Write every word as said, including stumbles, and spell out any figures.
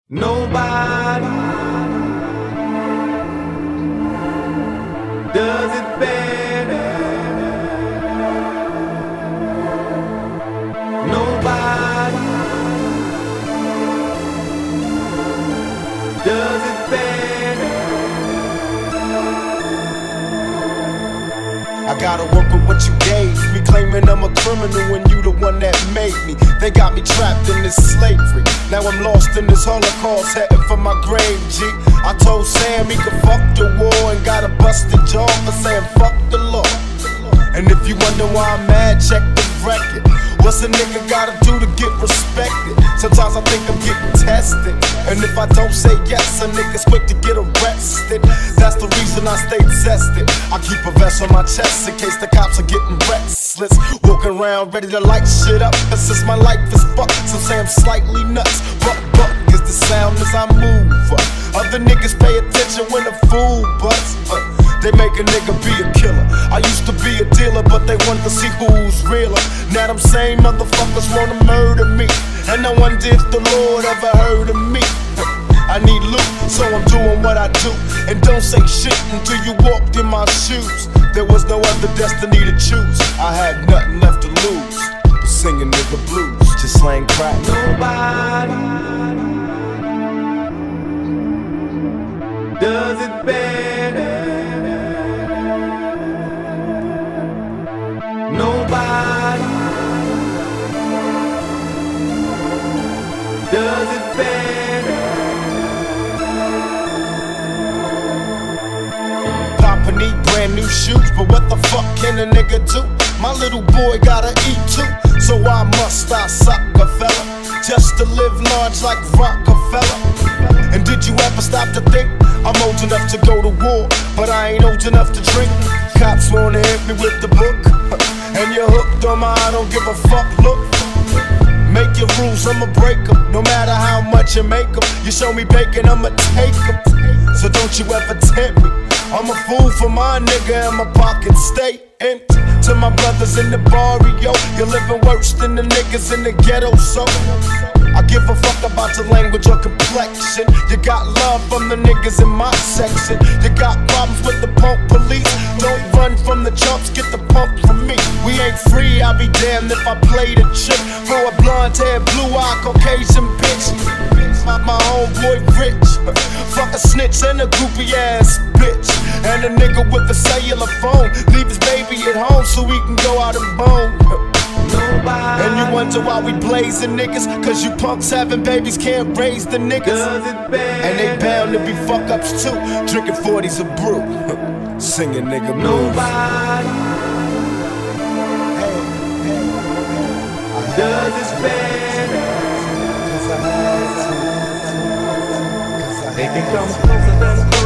Nobody does it better. Nobody does it better. I gotta work with what you gave me, claiming I'm a criminal when you the one that made me. They got me trapped in this slavery. Now I'm lost in this Holocaust, heading for my grave, G. I told Sam he could fuck the war and got a busted jaw for saying fuck the law. And if you wonder why I'm mad, check the record. What's a nigga gotta do to get respected? Sometimes I think I'm getting tested, and if I don't say yes, a nigga's quick to get arrested. That's the reason I stay tested. I keep a vest on my chest in case the cops are getting restless. Walking around ready to light shit up, but since my life is fucked, some say I'm slightly nuts. Buck buck is the sound as I move up. Other niggas pay attention when a fool busts. uh, They make a nigga be a killer. I used to be a dealer, but they wanted to see who's realer. Now them same motherfuckers wanna murder me, and no one did the Lord ever heard of me. I need loot, so I'm doing what I do. And don't say shit until you walked in my shoes. There was no other destiny to choose. I had nothing left to lose but singing nigga blues, just slang crack. Nobody does it better. Nobody does it better. Papa need brand new shoes, but what the fuck can a nigga do? My little boy gotta eat too, so why must I suck a fella just to live large like Rockefeller? And did you ever stop to think I'm old enough to go to war, but I ain't old enough to drink? Cops wanna hit me with the book, and you're hooked on my I don't give a fuck look. Make your rules, I'ma break them, no matter how much you make them. You show me bacon, I'ma take them, so don't you ever tempt me. I'm a fool for my nigga and my pockets stay empty. To my brothers in the barrio, you're living worse than the niggas in the ghetto, so I give a fuck about your language or complexion. You got love from the niggas in my section. You got problems with the punk police. Don't run from the chumps, get the pump from me. We ain't free, I'll be damned if I play the chick for a blonde hair, blue eye, Caucasian bitch. My, my homeboy rich, fuck a snitch and a groupie ass bitch, and a nigga with a cellular phone. Leave his baby at home so he can go out and bone. Nobody And you wonder why we blazing niggas, cause you punks having babies can't raise the niggas. does it better. And they bound to be fuck ups too, drinking forties of brew, singing nigga blues. Nobody Hey, hey, hey. does it better. Cause I had to, cause I They had can to. come closer than